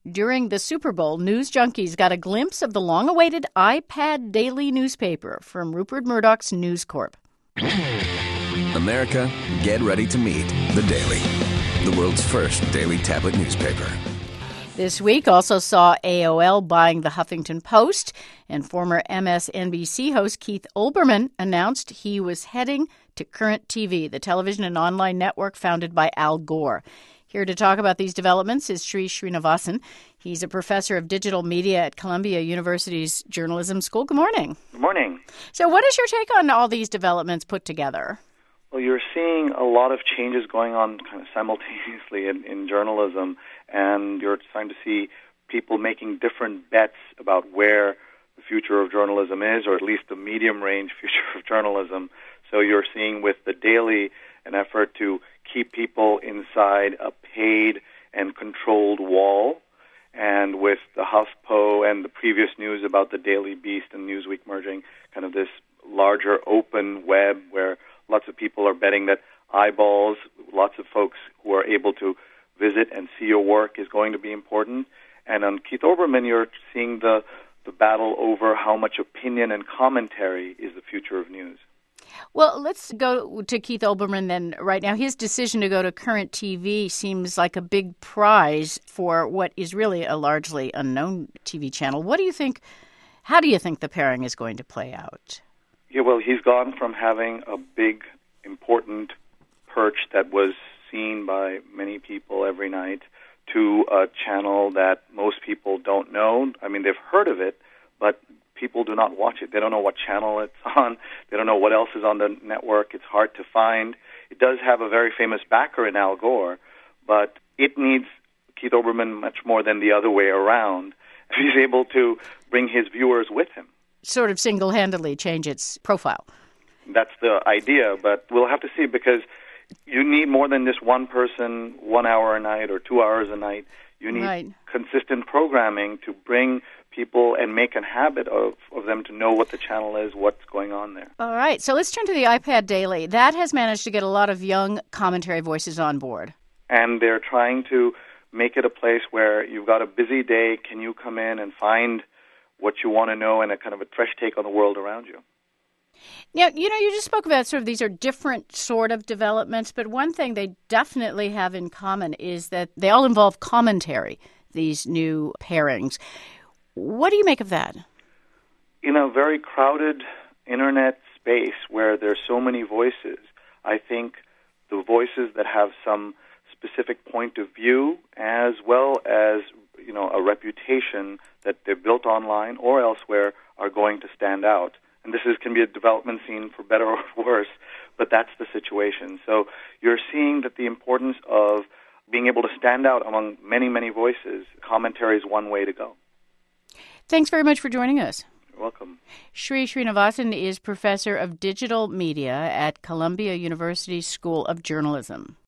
During the Super Bowl, news junkies got a glimpse of the long-awaited iPad Daily newspaper from Rupert Murdoch's News Corp. America, get ready to meet The Daily, the world's first daily tablet newspaper. This week also saw AOL buying the Huffington Post, and former MSNBC host Keith Olbermann announced he was heading to Current TV, the television and online network founded by Al Gore. Here to talk about these developments is Sri Srinivasan. He's a professor of digital media at Columbia University's Journalism School. Good morning. Good morning. So what is your take on all these developments put together? Well, you're seeing a lot of changes going on kind of simultaneously in journalism, and you're starting to see people making different bets about where the future of journalism is, or at least the medium-range future of journalism. So you're seeing with the Daily an effort to keep people inside a paid and controlled wall, and with the HuffPo and the previous news about the Daily Beast and Newsweek merging, kind of this larger open web where lots of people are betting that eyeballs, lots of folks who are able to visit and see your work is going to be important. And on Keith Olbermann, you're seeing the battle over how much opinion and commentary is the future of news. Well, let's go to Keith Olbermann then right now. His decision to go to Current TV seems like a big prize for what is really a largely unknown TV channel. What do you think? How do you think the pairing is going to play out? Yeah, well, he's gone from having a big, important perch that was seen by many people every night to a channel that most people don't know. I mean, they've heard of it, but people do not watch it. They don't know what channel it's on. They don't know what else is on the network. It's hard to find. It does have a very famous backer in Al Gore, but it needs Keith Olbermann much more than the other way around. He's able to bring his viewers with him. Sort of single-handedly change its profile. That's the idea, but we'll have to see, because you need more than just one person 1 hour a night or 2 hours a night. You need consistent programming to bring people and make a habit of them to know what the channel is, what's going on there. All right, so let's turn to the iPad Daily. That has managed to get a lot of young commentary voices on board. And they're trying to make it a place where you've got a busy day. Can you come in and find what you want to know and a kind of a fresh take on the world around you? Now, you just spoke about sort of these are different sort of developments, but one thing they definitely have in common is that they all involve commentary, these new pairings. What do you make of that? In a very crowded internet space where there's so many voices, I think the voices that have some specific point of view, as well as a reputation that they're built online or elsewhere, are going to stand out. And this can be a development scene for better or worse, but that's the situation. So you're seeing that the importance of being able to stand out among many, many voices, commentary is one way to go. Thanks very much for joining us. You're welcome. Sri Srinivasan is professor of digital media at Columbia University's School of Journalism.